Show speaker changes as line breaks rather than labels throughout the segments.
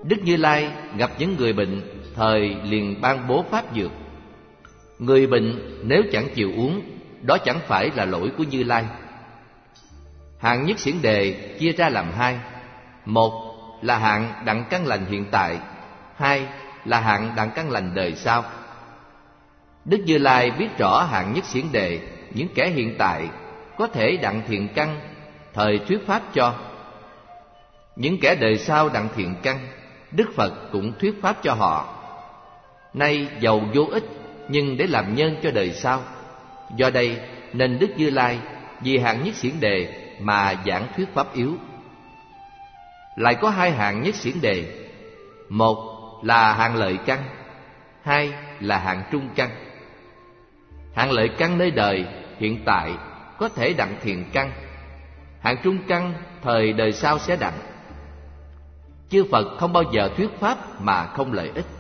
Đức Như Lai gặp những người bệnh, thời liền ban bố pháp dược. Người bệnh nếu chẳng chịu uống, đó chẳng phải là lỗi của Như Lai. Hạng Nhất Xiển Đề chia ra làm hai: một là hạng đặng căn lành hiện tại, hai là hạng đặng căn lành đời sau. Đức Như Lai biết rõ hạng Nhất Xiển Đề, những kẻ hiện tại có thể đặng thiện căn, thời thuyết pháp cho. Những kẻ đời sau đặng thiện căn, Đức Phật cũng thuyết pháp cho họ. Nay dầu vô ích, nhưng để làm nhân cho đời sau. Do đây nên Đức Như Lai vì hạng Nhất Xiển Đề mà giảng thuyết pháp yếu. Lại có hai hạng Nhất Xiển Đề: một là hạng lợi căn, hai là hạng trung căn. Hạng lợi căn nơi đời hiện tại có thể đặng thiện căn, hạng trung căn thời đời sau sẽ đặng. Chư Phật không bao giờ thuyết pháp mà không lợi ích.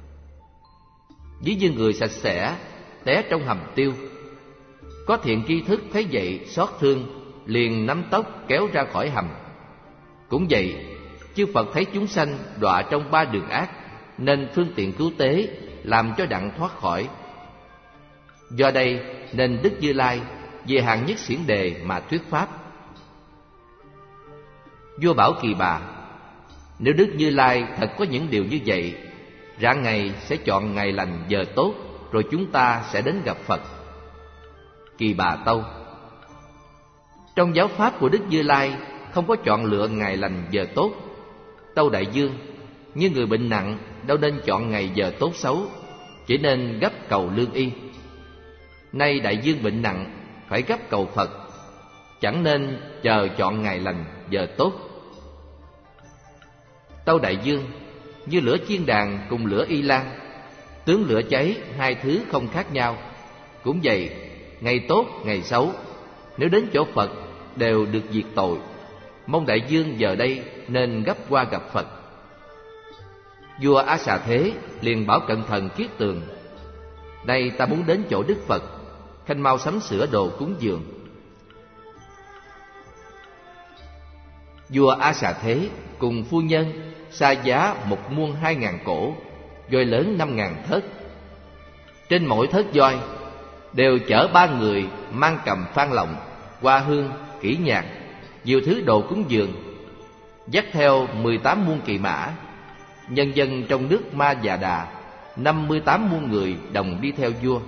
Ví như người sạch sẽ té trong hầm tiêu, có thiện tri thức thấy vậy xót thương, liền nắm tóc kéo ra khỏi hầm. Cũng vậy, chư Phật thấy chúng sanh đọa trong ba đường ác, nên phương tiện cứu tế, làm cho đặng thoát khỏi. Do đây nên Đức Như Lai về hạng Nhất Xiển Đề mà thuyết pháp. Vua bảo Kỳ Bà: nếu Đức Như Lai thật có những điều như vậy, rạng ngày sẽ chọn ngày lành giờ tốt, rồi chúng ta sẽ đến gặp Phật. Kỳ Bà tâu: trong giáo pháp của Đức Như Lai không có chọn lựa ngày lành giờ tốt. Tâu Đại Dương, như người bệnh nặng đâu nên chọn ngày giờ tốt xấu, chỉ nên gấp cầu lương y. Nay Đại Dương bệnh nặng, phải gấp cầu Phật, chẳng nên chờ chọn ngày lành giờ tốt. Tâu Đại Dương, như lửa chiên đàn cùng lửa y lan, tướng lửa cháy hai thứ không khác nhau. Cũng vậy, ngày tốt ngày xấu, nếu đến chỗ Phật đều được diệt tội. Mong Đại Dương giờ đây nên gấp qua gặp Phật. Vua A Xà Thế liền bảo cận thần Kiết Tường: nay ta muốn đến chỗ Đức Phật, khanh mau sắm sửa đồ cúng dường. Vua A Xà Thế cùng phu nhân xa giá một muôn 2.000 cổ, voi lớn 5.000 thớt. Trên mỗi thớt voi đều chở 3 người mang cầm phan lọng, hoa hương, kỹ nhạc, nhiều thứ đồ cúng dường, dắt theo 18 muôn kỵ mã. Nhân dân trong nước Ma Già Đà 58 muôn người đồng đi theo vua.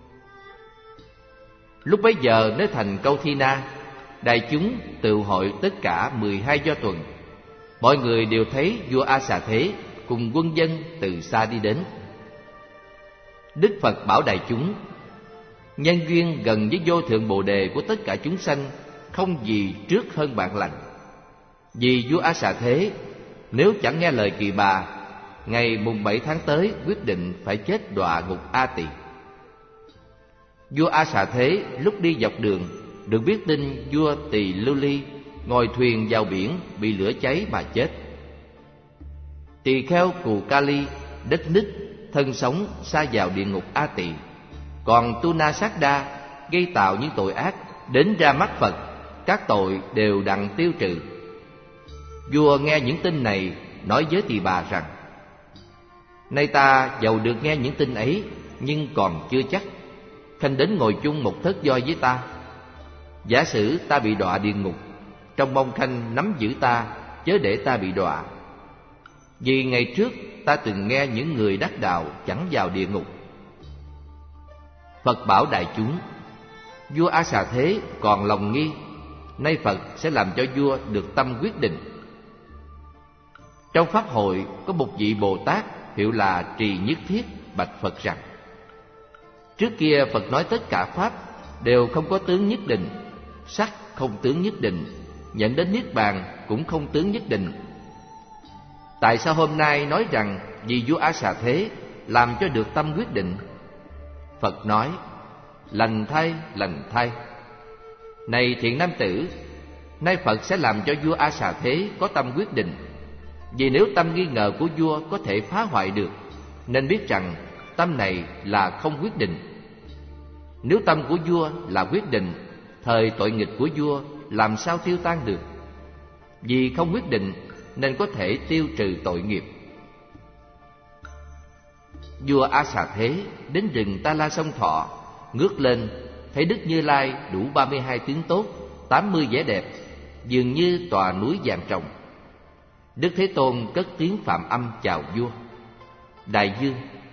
Lúc bấy giờ nơi thành Câu Thi Na, đại chúng tụ hội tất cả 12 do tuần. Mọi người đều thấy vua A Xà Thế cùng quân dân từ xa đi đến. Đức Phật bảo đại chúng: nhân duyên gần với vô thượng bồ đề của tất cả chúng sanh không gì trước hơn bạn lành. Vì vua A Xà Thế nếu chẳng nghe lời Kỳ Bà, ngày mùng 7 tháng tới quyết định phải chết đọa ngục A Tỳ. Vua A Xà Thế lúc đi dọc đường được biết tin vua Tỳ Lưu Ly ngồi thuyền vào biển bị lửa cháy mà chết. Tỳ kheo Cù Ca Ly đất nứt thân sống sa vào địa ngục A Tỳ. Còn Tu Na Sát Đa gây tạo những tội ác, đến ra mắt Phật, các tội đều đặng tiêu trừ. Vua nghe những tin này, nói với Tỳ Bà rằng: nay ta dầu được nghe những tin ấy, nhưng còn chưa chắc. Khanh đến ngồi chung một thớt voi với ta. Giả sử ta bị đọa địa ngục, trong mong khanh nắm giữ ta, chớ để ta bị đọa. Vì ngày trước ta từng nghe những người đắc đạo chẳng vào địa ngục. Phật bảo đại chúng: vua A Xà Thế còn lòng nghi, nay Phật sẽ làm cho vua được tâm quyết định. Trong pháp hội có một vị Bồ Tát hiệu là Trì Nhất Thiết bạch Phật rằng: trước kia Phật nói tất cả pháp đều không có tướng nhất định, sắc không tướng nhất định, nhận đến niết bàn cũng không tướng nhất định. Tại sao hôm nay nói rằng vì vua A Xà Thế làm cho được tâm quyết định? Phật nói: lành thay, lành thay. Này thiện nam tử, nay Phật sẽ làm cho vua A Xà Thế có tâm quyết định. Vì nếu tâm nghi ngờ của vua có thể phá hoại được, nên biết rằng tâm này là không quyết định. Nếu tâm của vua là quyết định, thời tội nghịch của vua làm sao tiêu tan được? Vì không quyết định nên có thể tiêu trừ tội nghiệp. Vua A Xà Thế đến rừng Ta La Sông Thọ, ngước lên thấy Đức Như Lai đủ 32 tướng tốt, 80 vẻ đẹp, dường như tòa núi vàng ròng. Đức Thế Tôn cất tiếng Phạm Âm chào vua: Đại vương.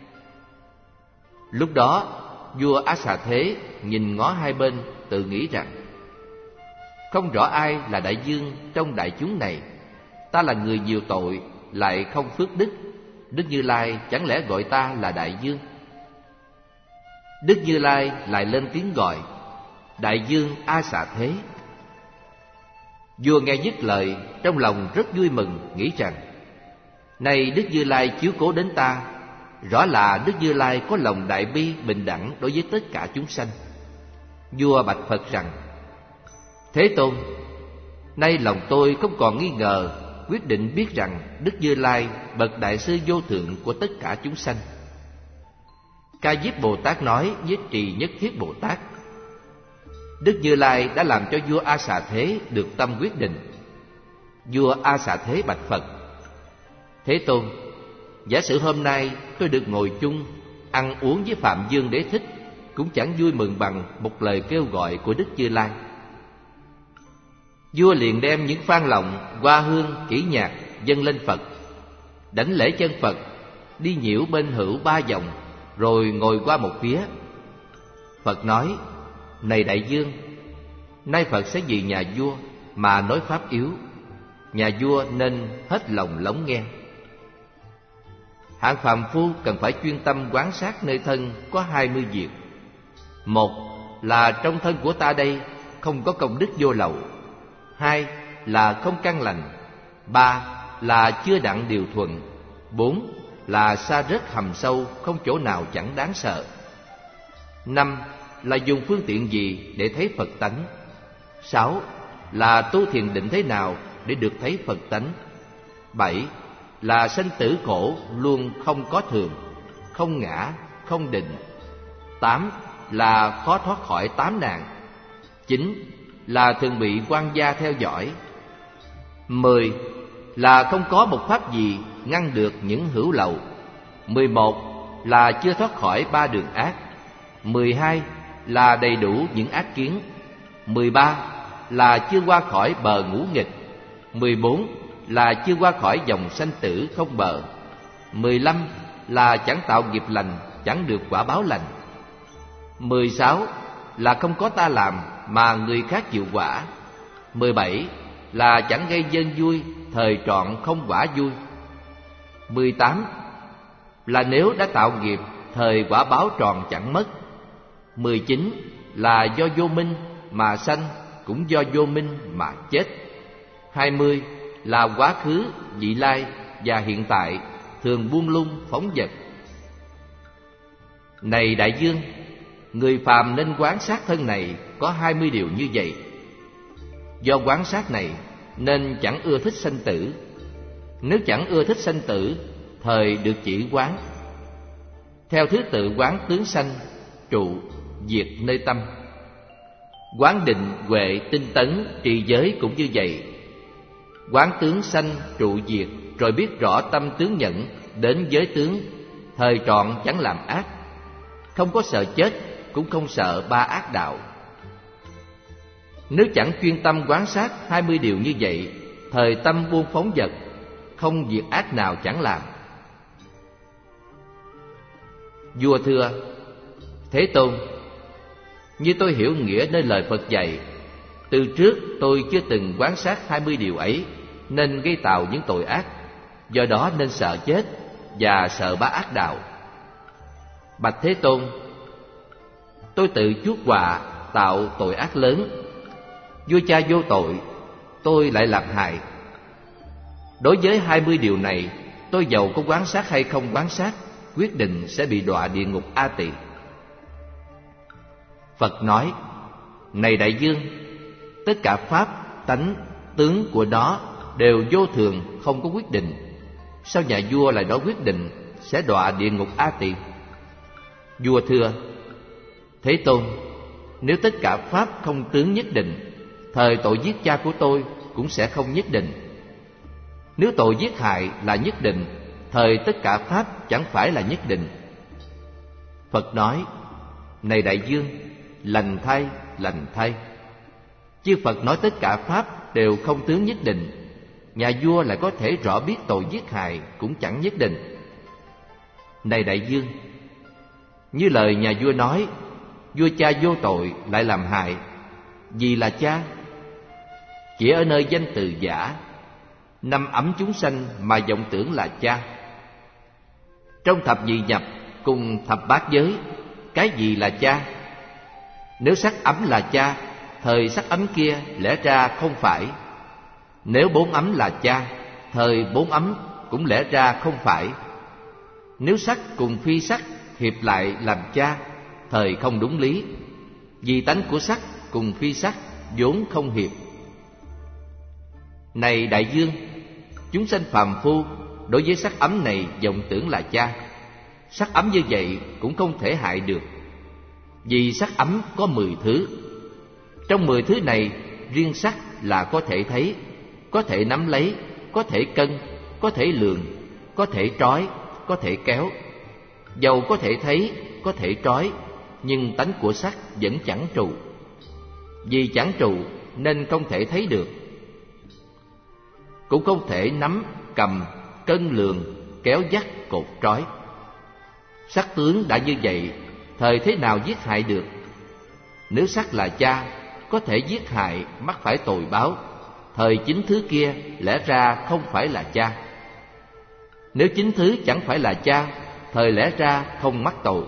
Lúc đó vua A Xà Thế nhìn ngó hai bên, tự nghĩ rằng: không rõ ai là đại vương trong đại chúng này. Ta là người nhiều tội, lại không phước đức, Đức Như Lai chẳng lẽ gọi ta là đại vương? Đức Như Lai lại lên tiếng gọi: Đại vương A Xà Thế. Vua nghe dứt lời, trong lòng rất vui mừng, nghĩ rằng: nay Đức Như Lai chiếu cố đến ta, rõ là Đức Như Lai có lòng đại bi bình đẳng đối với tất cả chúng sanh. Vua bạch Phật rằng: Thế Tôn, nay lòng tôi không còn nghi ngờ, quyết định biết rằng Đức Như Lai bậc đại sư vô thượng của tất cả chúng sanh. Ca Diếp Bồ Tát nói với Trì Nhất Thiết Bồ Tát: Đức Như Lai đã làm cho vua A Xà Thế được tâm quyết định. Vua A Xà Thế bạch Phật: Thế Tôn, giả sử hôm nay tôi được ngồi chung ăn uống với Phạm Vương Đế Thích, cũng chẳng vui mừng bằng một lời kêu gọi của Đức Như Lai. Vua liền đem những phan lọng, hoa hương, kỹ nhạc dâng lên Phật, đảnh lễ chân Phật, đi nhiễu bên hữu 3 vòng, rồi ngồi qua một phía. Phật nói: Này đại vương, nay Phật sẽ vì nhà vua mà nói pháp yếu, nhà vua nên hết lòng lắng nghe. Hạng phàm phu cần phải chuyên tâm quán sát nơi thân có 20 việc. Một là trong thân của ta đây không có công đức vô lậu. Hai là không căn lành. Ba là chưa đặng điều thuận. Bốn là xa rớt hầm sâu, không chỗ nào chẳng đáng sợ. Năm là dùng phương tiện gì để thấy Phật tánh. Sáu là tu thiền định thế nào để được thấy Phật tánh. Bảy là sanh tử khổ luôn không có thường, không ngã, không định. 8 là khó thoát khỏi 8 nạn. 9 là thường bị quan gia theo dõi. 10 là không có một pháp gì ngăn được những hữu lậu. 11 là chưa thoát khỏi 3 đường ác. 12 là đầy đủ những ác kiến. 13 là chưa qua khỏi bờ ngũ nghịch. 14 là chưa qua khỏi dòng sanh tử không bờ. 15 là chẳng tạo nghiệp lành, chẳng được quả báo lành. 16 là không có ta làm mà người khác chịu quả. 17 là chẳng gây dân vui, thời trọn không quả vui. 18 là nếu đã tạo nghiệp, thời quả báo tròn chẳng mất. 19 là do vô minh mà sanh, cũng do vô minh mà chết. 20 là quá khứ, vị lai và hiện tại thường buông lung phóng dật. Này đại vương, người phàm nên quán sát thân này có 20 điều như vậy. Do quán sát này nên chẳng ưa thích sanh tử. Nếu chẳng ưa thích sanh tử, thời được chỉ quán. Theo thứ tự quán tướng sanh, trụ, diệt nơi tâm. Quán định, huệ, tinh tấn, trì giới cũng như vậy. Quán tướng sanh, trụ, diệt, rồi biết rõ tâm tướng nhận, đến giới tướng, thời trọn chẳng làm ác. Không có sợ chết, cũng không sợ 3 ác đạo. Nếu chẳng chuyên tâm quán sát 20 điều như vậy, thời tâm buông phóng dật, không việc ác nào chẳng làm. Vua thưa: Thế Tôn, như tôi hiểu nghĩa nơi lời Phật dạy, từ trước tôi chưa từng quán sát 20 điều ấy, nên gây tạo những tội ác, do đó nên sợ chết và sợ 3 ác đạo. Bạch Thế Tôn, tôi tự chuốc họa tạo tội ác lớn. Vua cha vô tội, tôi lại làm hại. Đối với 20 điều này, tôi dầu có quán sát hay không quán sát, quyết định sẽ bị đọa địa ngục A Tỳ. Phật nói: Này đại vương, tất cả pháp, tánh, tướng của nó đều vô thường, không có quyết định. Sao nhà vua lại nói quyết định sẽ đọa địa ngục A Tỳ? Vua thưa: Thế Tôn, nếu tất cả pháp không tướng nhất định, thời tội giết cha của tôi cũng sẽ không nhất định. Nếu tội giết hại là nhất định, thời tất cả pháp chẳng phải là nhất định. Phật nói: Này đại dương, lành thay, lành thay. Chư Phật nói tất cả pháp đều không tướng nhất định. Nhà vua lại có thể rõ biết tội giết hại cũng chẳng nhất định. Này đại dương, như lời nhà vua nói, vua cha vô tội lại làm hại. Vì là cha, chỉ ở nơi danh từ giả, năm ấm chúng sanh mà vọng tưởng là cha. Trong thập nhị nhập cùng thập bát giới, cái gì là cha? Nếu sắc ấm là cha, thời sắc ấm kia lẽ ra không phải. Nếu bốn ấm là cha, thời bốn ấm cũng lẽ ra không phải. Nếu sắc cùng phi sắc hiệp lại làm cha, thời không đúng lý. Vì tánh của sắc cùng phi sắc vốn không hiệp. Này đại dương, chúng sanh phàm phu đối với sắc ấm này vọng tưởng là cha. Sắc ấm như vậy cũng không thể hại được. Vì sắc ấm có 10 thứ. Trong 10 thứ này, riêng sắc là có thể thấy, có thể nắm lấy, có thể cân, có thể lường, có thể trói, có thể kéo. Dầu có thể thấy, có thể trói, nhưng tánh của sắc vẫn chẳng trụ. Vì chẳng trụ nên không thể thấy được, cũng không thể nắm, cầm, cân lường, kéo dắt, cột trói. Sắc tướng đã như vậy, thời thế nào giết hại được? Nếu sắc là cha, có thể giết hại, mắc phải tội báo, thời chính thứ kia lẽ ra không phải là cha. Nếu chính thứ chẳng phải là cha, thời lẽ ra không mắc tội.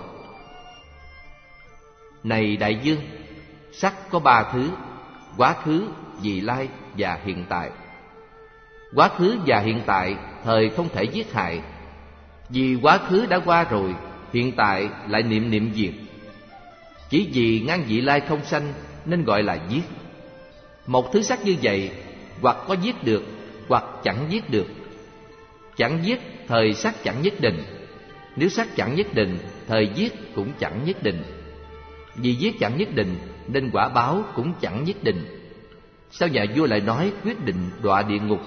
Này đại dương, sắc có 3 thứ: quá khứ, vị lai và hiện tại. Quá khứ và hiện tại thời không thể giết hại. Vì quá khứ đã qua rồi, hiện tại lại niệm niệm diệt. Chỉ vì ngăn vị lai không sanh nên gọi là giết. Một thứ sắc như vậy, hoặc có giết được, hoặc chẳng giết được. Chẳng giết, thời sắc chẳng nhất định. Nếu sắc chẳng nhất định, thời giết cũng chẳng nhất định. Vì giết chẳng nhất định nên quả báo cũng chẳng nhất định. Sao nhà vua lại nói quyết định đọa địa ngục?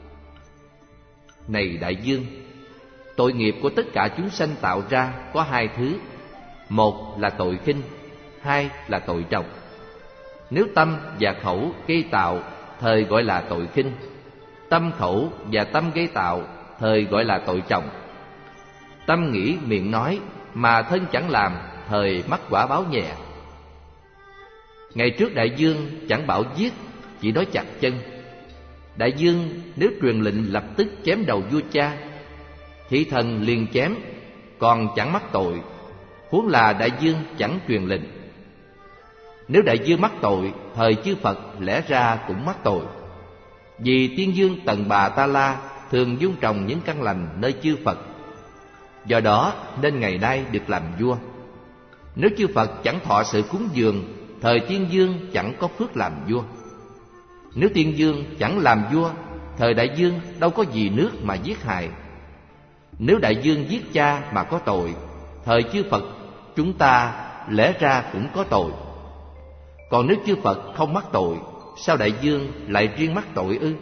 Này đại dương, tội nghiệp của tất cả chúng sanh tạo ra có 2 thứ. Một là tội khinh, 2 là tội trọng. Nếu tâm và khẩu gây tạo, thời gọi là tội khinh. Tâm khẩu và tâm gây tạo, thời gọi là tội trọng. Tâm nghĩ miệng nói mà thân chẳng làm, thời mắc quả báo nhẹ. Ngày trước đại dương chẳng bảo giết, chỉ nói chặt chân. Đại dương nếu truyền lệnh lập tức chém đầu vua cha, thị thần liền chém, còn chẳng mắc tội. Huống là đại dương chẳng truyền lệnh. Nếu đại dương mắc tội, thời chư Phật lẽ ra cũng mắc tội. Vì tiên dương Tần Bà Ta La thường dung trồng những căn lành nơi chư Phật, do đó nên ngày nay được làm vua. Nếu chư Phật chẳng thọ sự cúng dường, thời tiên dương chẳng có phước làm vua. Nếu tiên dương chẳng làm vua, thời đại dương đâu có gì nước mà giết hại. Nếu đại dương giết cha mà có tội, thời chư Phật chúng ta lẽ ra cũng có tội. Còn nếu chư Phật không mắc tội, sao đại dương lại riêng mắc tội ư?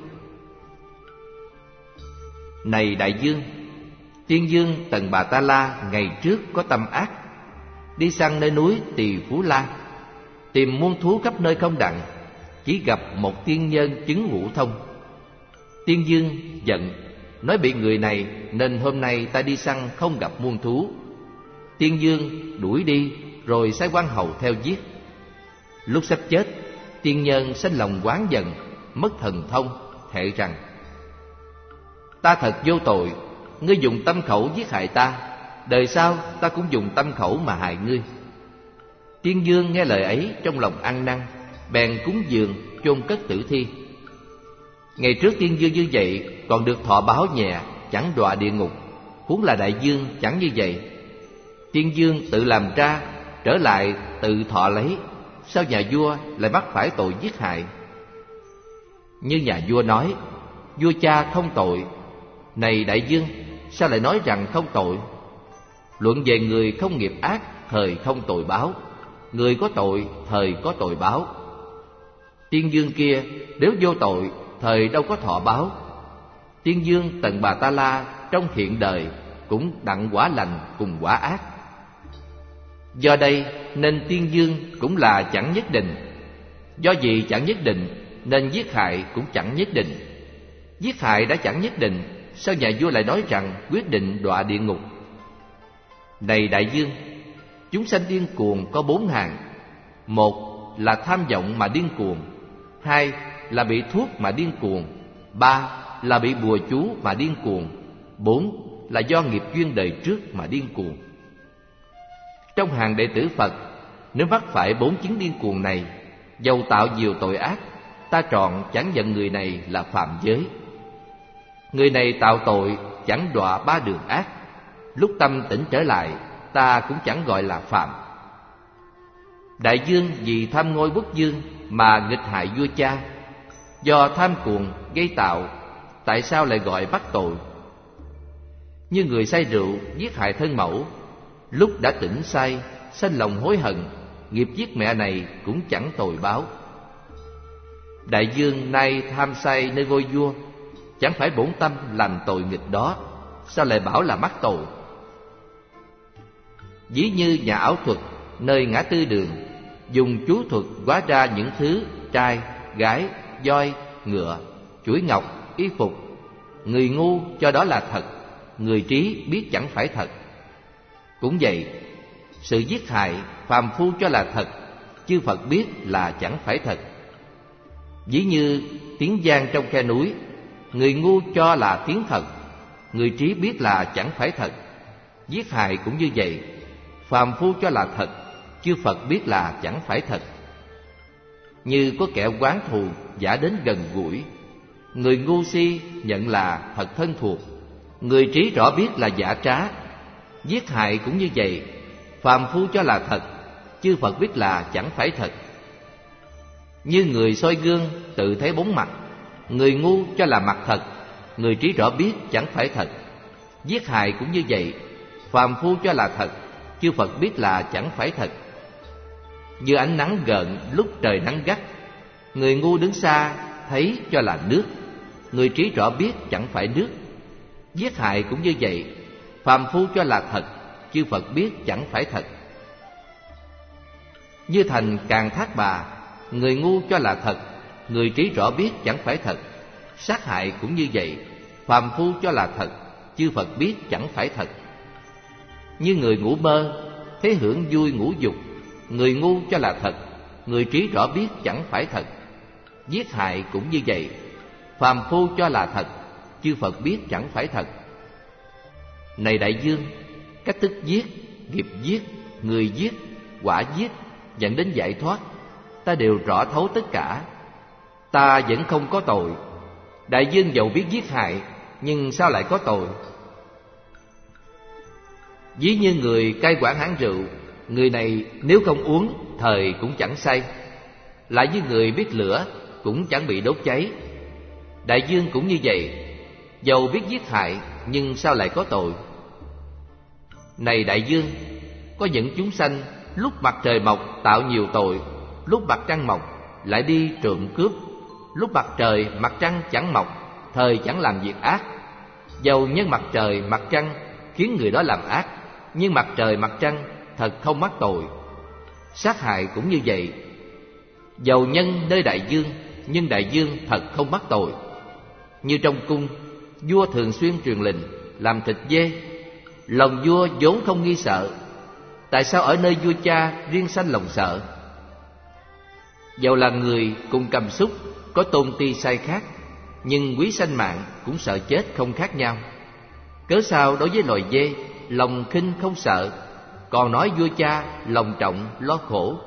Này đại dương, tiên dương Tần Bà Ta La ngày trước có tâm ác, đi săn nơi núi Tỳ Phú La, tìm muôn thú khắp nơi không đặng, chỉ gặp một tiên nhân chứng ngũ thông. Tiên dương giận, nói bị người này nên hôm nay ta đi săn không gặp muôn thú. Tiên dương đuổi đi, rồi sai quan hầu theo giết. Lúc sắp chết, tiên nhân sanh lòng oán giận, mất thần thông, thệ rằng: Ta thật vô tội, ngươi dùng tâm khẩu giết hại ta, đời sau ta cũng dùng tâm khẩu mà hại ngươi. Tiên dương nghe lời ấy trong lòng ăn năn, bèn cúng dường chôn cất tử thi. Ngày trước tiên dương như vậy còn được thọ báo nhẹ, chẳng đọa địa ngục. Huống là đại dương chẳng như vậy. Tiên dương tự làm ra, trở lại tự thọ lấy, sao nhà vua lại mắc phải tội giết hại? Như nhà vua nói, vua cha không tội. Này đại dương, sao lại nói rằng không tội? Luận về người không nghiệp ác, thời không tội báo. Người có tội, thời có tội báo. Tiên dương kia nếu vô tội, thời đâu có thọ báo. Tiên dương Tần Bà Ta La trong hiện đời cũng đặng quả lành cùng quả ác. Do đây nên tiên dương cũng là chẳng nhất định. Do vì chẳng nhất định nên giết hại cũng chẳng nhất định. Giết hại đã chẳng nhất định, sao nhà vua lại nói rằng quyết định đọa địa ngục? Này đại dương, chúng sanh điên cuồng có 4 hạng. 1 là tham vọng mà điên cuồng. 2 là bị thuốc mà điên cuồng. 3 là bị bùa chú mà điên cuồng. 4 là do nghiệp duyên đời trước mà điên cuồng. Trong hàng đệ tử Phật, nếu mắc phải 4 chứng điên cuồng này, dầu tạo nhiều tội ác, ta trọn chẳng nhận người này là phạm giới. Người này tạo tội chẳng đọa 3 đường ác, lúc tâm tỉnh trở lại, ta cũng chẳng gọi là phạm. Đại dương vì tham ngôi quốc vương mà nghịch hại vua cha, do tham cuồng gây tạo, tại sao lại gọi bắt tội? Như người say rượu giết hại thân mẫu, lúc đã tỉnh say, sanh lòng hối hận, nghiệp giết mẹ này cũng chẳng tội báo. Đại dương nay tham say nơi ngôi vua, chẳng phải bổn tâm làm tội nghịch đó, sao lại bảo là mắc tội? Ví như nhà ảo thuật nơi ngã tư đường, dùng chú thuật hóa ra những thứ trai, gái, voi, ngựa, chuỗi ngọc, y phục. Người ngu cho đó là thật, người trí biết chẳng phải thật. Cũng vậy, sự giết hại phàm phu cho là thật, chư Phật biết là chẳng phải thật. Ví như tiếng vang trong khe núi, người ngu cho là tiếng thật, người trí biết là chẳng phải thật. Giết hại cũng như vậy, phàm phu cho là thật, chư Phật biết là chẳng phải thật. Như có kẻ oán thù giả đến gần gũi, người ngu si nhận là thật thân thuộc, người trí rõ biết là giả trá. Giết hại cũng như vậy, phàm phu cho là thật, chư Phật biết là chẳng phải thật. Như người soi gương tự thấy bóng mặt, người ngu cho là mặt thật, người trí rõ biết chẳng phải thật. Giết hại cũng như vậy, phàm phu cho là thật, chư Phật biết là chẳng phải thật. Như ánh nắng gợn lúc trời nắng gắt, người ngu đứng xa thấy cho là nước, người trí rõ biết chẳng phải nước. Giết hại cũng như vậy, phàm phu cho là thật, chư Phật biết chẳng phải thật. Như thành Càn Thác Bà, người ngu cho là thật, người trí rõ biết chẳng phải thật. Sát hại cũng như vậy, phàm phu cho là thật, chư Phật biết chẳng phải thật. Như người ngủ mơ thấy hưởng vui ngũ dục, người ngu cho là thật, người trí rõ biết chẳng phải thật. Giết hại cũng như vậy, phàm phu cho là thật, chư Phật biết chẳng phải thật. Này đại dương, cách thức giết, nghiệp giết, người giết, quả giết dẫn đến giải thoát, ta đều rõ thấu tất cả. Ta vẫn không có tội. Đại dương dầu biết giết hại, nhưng sao lại có tội? Ví như người cai quản hãng rượu, người này nếu không uống, thời cũng chẳng say. Lại như người biết lửa, cũng chẳng bị đốt cháy. Đại dương cũng như vậy, dầu biết giết hại, nhưng sao lại có tội? Này đại dương, có những chúng sanh lúc mặt trời mọc tạo nhiều tội, lúc mặt trăng mọc lại đi trộm cướp. Lúc mặt trời mặt trăng chẳng mọc, thời chẳng làm việc ác. Dầu nhân mặt trời mặt trăng khiến người đó làm ác, nhưng mặt trời mặt trăng thật không mắc tội. Sát hại cũng như vậy, dầu nhân nơi đại dương, nhưng đại dương thật không mắc tội. Như trong cung, vua thường xuyên truyền lệnh làm thịt dê, lòng vua vốn không nghi sợ, tại sao ở nơi vua cha riêng sanh lòng sợ? Dầu là người cùng cầm súc, có tôn ti sai khác, nhưng quý sanh mạng cũng sợ chết không khác nhau. Cớ sao đối với loài dê lòng khinh không sợ, còn nói vua cha lòng trọng lo khổ?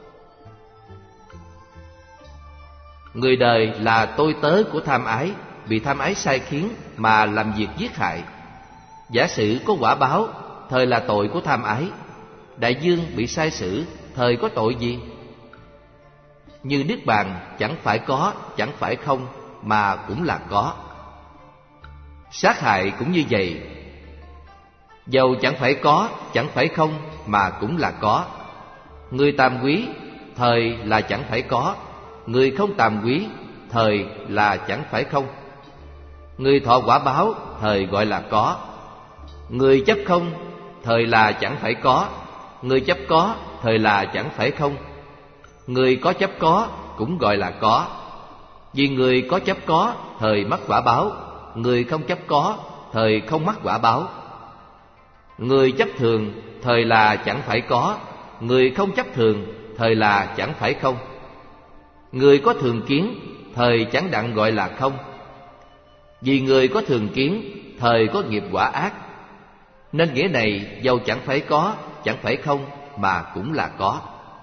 Người đời là tôi tớ của tham ái, bị tham ái sai khiến mà làm việc giết hại. Giả sử có quả báo, thời là tội của tham ái. Đại dương bị sai xử, thời có tội gì? Như niết bàn chẳng phải có, chẳng phải không, mà cũng là có. Sát hại cũng như vậy, dầu chẳng phải có, chẳng phải không, mà cũng là có. Người tàm quý, thời là chẳng phải có. Người không tàm quý, thời là chẳng phải không. Người thọ quả báo, thời gọi là có. Người chấp không, thời là chẳng phải có. người chấp có thời là chẳng phải không. Người có chấp có cũng gọi là có. Vì người có chấp có thời mắc quả báo, người không chấp có thời không mắc quả báo. Người chấp thường thời là chẳng phải có, người không chấp thường thời là chẳng phải không. Người có thường kiến thời chẳng đặng gọi là không. Vì người có thường kiến thời có nghiệp quả ác, nên nghĩa này dầu chẳng phải có, chẳng phải không mà cũng là có.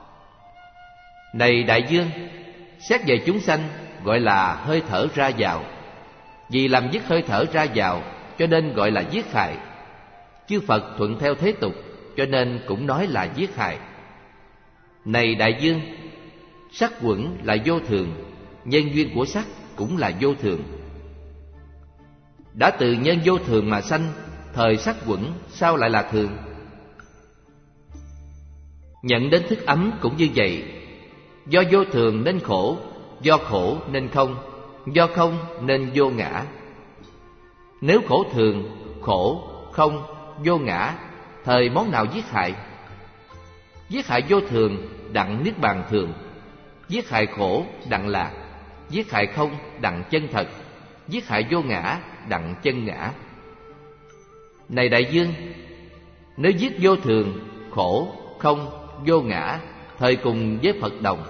Này đại dương, xét về chúng sanh gọi là hơi thở ra vào. Vì làm dứt hơi thở ra vào cho nên gọi là giết hại. Chư Phật thuận theo thế tục cho nên cũng nói là giết hại. Này đại dương, sắc quẩn là vô thường, nhân duyên của sắc cũng là vô thường. Đã từ nhân vô thường mà sanh, thời sắc quẩn sao lại là thường? Nhận đến thức ấm cũng như vậy. Do vô thường nên khổ, do khổ nên không, do không nên vô ngã. Nếu khổ thường, khổ, không, vô ngã, thời món nào giết hại? Giết hại vô thường đặng niết bàn thường, giết hại khổ đặng lạc, giết hại không đặng chân thật, giết hại vô ngã đặng chân ngã. Này đại dương, nếu giết vô thường, khổ, không, vô ngã, thời cùng với Phật đồng.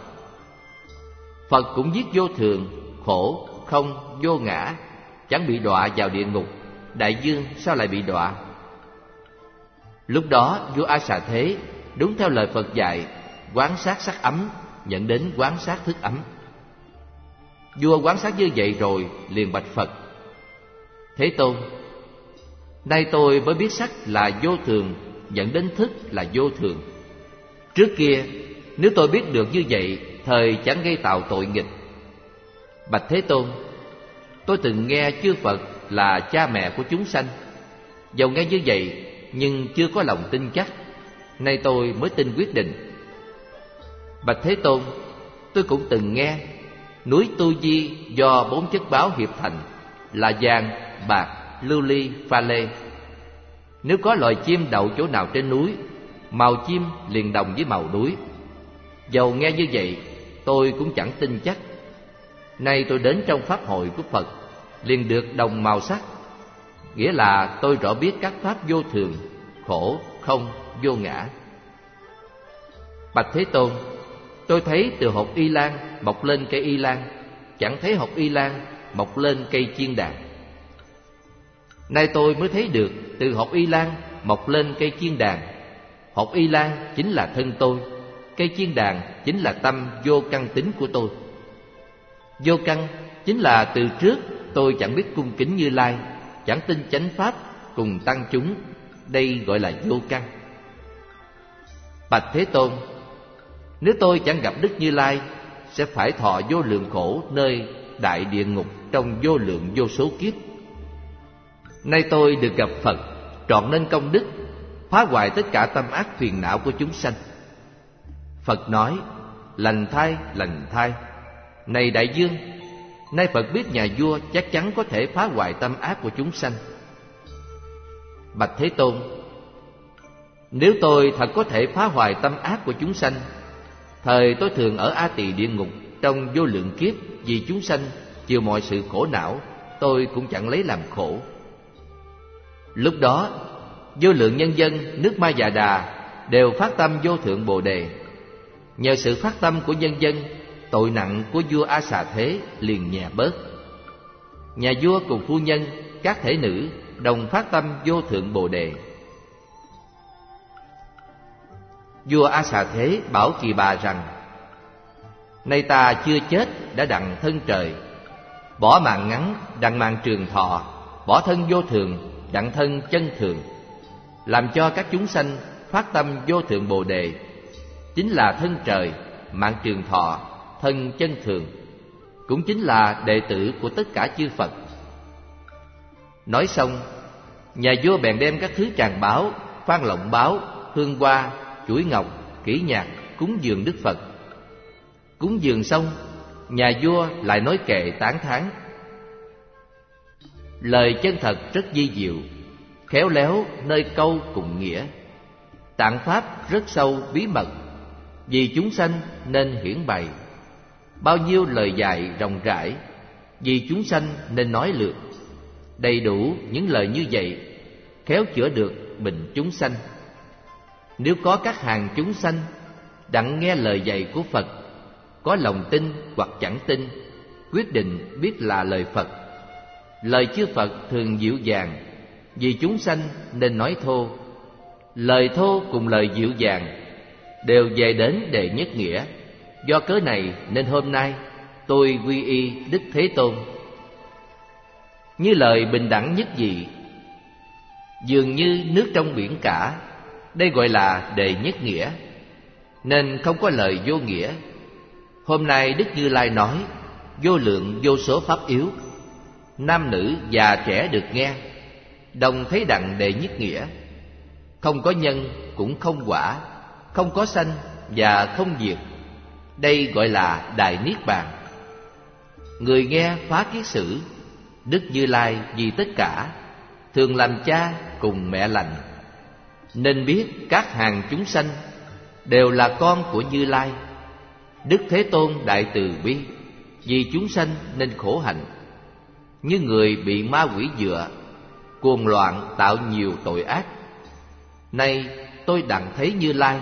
Phật cũng giết vô thường, khổ, không, vô ngã, chẳng bị đọa vào địa ngục. Đại dương sao lại bị đọa? Lúc đó vua A Xà Thế đúng theo lời Phật dạy, quán sát sắc ấm, nhận đến quán sát thức ấm. Vua quán sát như vậy rồi liền bạch Phật: Thế Tôn, nay tôi mới biết sắc là vô thường, dẫn đến thức là vô thường. Trước kia nếu tôi biết được như vậy, thời chẳng gây tạo tội nghịch. Bạch Thế Tôn, tôi từng nghe chư Phật là cha mẹ của chúng sanh. Dầu nghe như vậy nhưng chưa có lòng tin chắc, nay tôi mới tin quyết định. Bạch Thế Tôn, tôi cũng từng nghe núi Tu Di do 4 chất báo hiệp thành là vàng, bạc, lưu ly, pha lê. Nếu có loài chim đậu chỗ nào trên núi, màu chim liền đồng với màu núi. Dầu nghe như vậy, tôi cũng chẳng tin chắc. Nay tôi đến trong pháp hội của Phật, liền được đồng màu sắc, nghĩa là tôi rõ biết các pháp vô thường, khổ, không, vô ngã. Bạch Thế Tôn, tôi thấy từ hột y lan mọc lên cây y lan, chẳng thấy hột y lan mọc lên cây chiên đàn. Nay tôi mới thấy được từ hột y lan mọc lên cây chiên đàn. Hột y lan chính là thân tôi, cây chiên đàn chính là tâm vô căn tính của tôi. Vô căn chính là từ trước tôi chẳng biết cung kính Như Lai, chẳng tin chánh pháp cùng tăng chúng, đây gọi là vô căn. Bạch Thế Tôn, nếu tôi chẳng gặp Đức Như Lai, sẽ phải thọ vô lượng khổ nơi đại địa ngục trong vô lượng vô số kiếp. Nay tôi được gặp Phật, trọn nên công đức, phá hoại tất cả tâm ác phiền não của chúng sanh. Phật nói: Lành thay, lành thay. Này đại dương, nay Phật biết nhà vua chắc chắn có thể phá hoại tâm ác của chúng sanh. Bạch Thế Tôn, nếu tôi thật có thể phá hoại tâm ác của chúng sanh, thời tôi thường ở A Tỳ địa ngục trong vô lượng kiếp, vì chúng sanh chịu mọi sự khổ não, tôi cũng chẳng lấy làm khổ. Lúc đó vô lượng nhân dân nước Ma Già Đà đều phát tâm vô thượng Bồ Đề. Nhờ sự phát tâm của nhân dân, tội nặng của vua A Xà Thế liền nhẹ bớt. Nhà vua cùng phu nhân, các thể nữ đồng phát tâm vô thượng Bồ Đề. Vua A Xà Thế bảo Kỳ Bà rằng: Nay ta chưa chết đã đặng thân trời, bỏ mạng ngắn đặng mạng trường thọ, bỏ thân vô thường đặng thân chân thường. Làm cho các chúng sanh phát tâm vô thượng Bồ Đề, chính là thân trời, mạng trường thọ, thân chân thường, cũng chính là đệ tử của tất cả chư Phật. Nói xong, nhà vua bèn đem các thứ tràng báo, phan lộng báo, hương hoa, chuỗi ngọc, kỹ nhạc cúng dường Đức Phật. Cúng dường xong, nhà vua lại nói kệ tán thán. Lời chân thật rất vi diệu, khéo léo nơi câu cùng nghĩa. Tạng pháp rất sâu bí mật, vì chúng sanh nên hiển bày. Bao nhiêu lời dạy rộng rãi, vì chúng sanh nên nói lược. Đầy đủ những lời như vậy, khéo chữa được bệnh chúng sanh. Nếu có các hàng chúng sanh đặng nghe lời dạy của Phật, có lòng tin hoặc chẳng tin, quyết định biết là lời Phật. Lời chư Phật thường dịu dàng, vì chúng sanh nên nói thô. Lời thô cùng lời dịu dàng đều về đến Đệ Nhất Nghĩa. Do cớ này nên hôm nay tôi quy y Đức Thế Tôn. Như lời bình đẳng nhất vị, dường như nước trong biển cả, đây gọi là Đệ Nhất Nghĩa, nên không có lời vô nghĩa. Hôm nay Đức Như Lai nói vô lượng vô số pháp yếu, nam nữ già trẻ được nghe, đồng thấy đặng Đệ Nhất Nghĩa. Không có nhân cũng không quả, không có sanh và không diệt, đây gọi là Đại Niết Bàn. Người nghe phá kiết sử, Đức Như Lai vì tất cả, thường làm cha cùng mẹ lành. Nên biết các hàng chúng sanh đều là con của Như Lai. Đức Thế Tôn đại từ bi, vì chúng sanh nên khổ hạnh. Như người bị ma quỷ dựa, cuồng loạn tạo nhiều tội ác. Nay tôi đặng thấy Như Lai,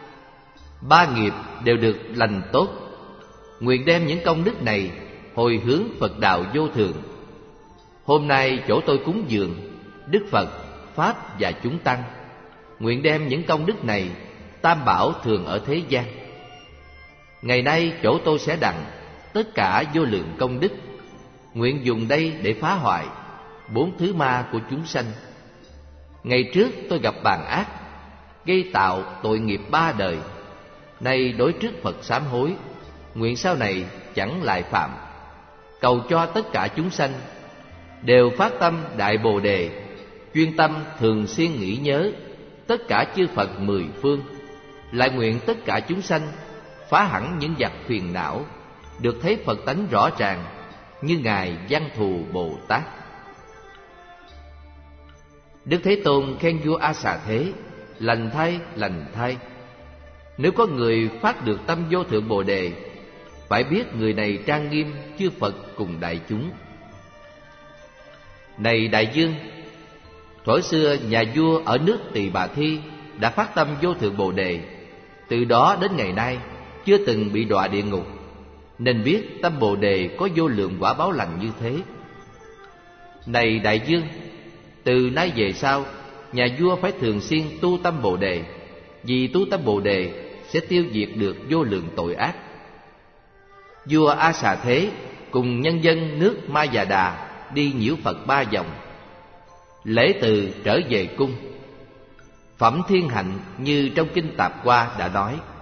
ba nghiệp đều được lành tốt. Nguyện đem những công đức này hồi hướng Phật đạo vô thượng. Hôm nay chỗ tôi cúng dường Đức Phật, Pháp và chúng tăng, nguyện đem những công đức này tam bảo thường ở thế gian. Ngày nay chỗ tôi sẽ đặng tất cả vô lượng công đức, nguyện dùng đây để phá hoại bốn thứ ma của chúng sanh. Ngày trước tôi gặp bàn ác, gây tạo tội nghiệp ba đời. Nay đối trước Phật sám hối, nguyện sau này chẳng lại phạm. Cầu cho tất cả chúng sanh đều phát tâm Đại Bồ Đề, chuyên tâm thường xuyên nghĩ nhớ tất cả chư Phật mười phương. Lại nguyện tất cả chúng sanh phá hẳn những vật phiền não, được thấy Phật tánh rõ ràng như Ngài Văn Thù Bồ Tát. Đức Thế Tôn khen vua A Xà Thế: lành thay, lành thay. Nếu có người phát được tâm vô thượng Bồ Đề, phải biết người này trang nghiêm chư Phật cùng đại chúng. Này đại dương, thuở xưa nhà vua ở nước Tỳ Bà Thi đã phát tâm vô thượng Bồ Đề, từ đó đến ngày nay chưa từng bị đọa địa ngục. Nên biết tâm Bồ Đề có vô lượng quả báo lành như thế. Này đại dương, từ nay về sau, nhà vua phải thường xuyên tu tâm Bồ Đề, vì tu tâm Bồ Đề sẽ tiêu diệt được vô lượng tội ác. Vua A Xà Thế cùng nhân dân nước Ma Già Đà đi nhiễu Phật 3 vòng. Lễ từ trở về cung. Phẩm thiên hạnh như trong kinh Tạp Qua đã nói: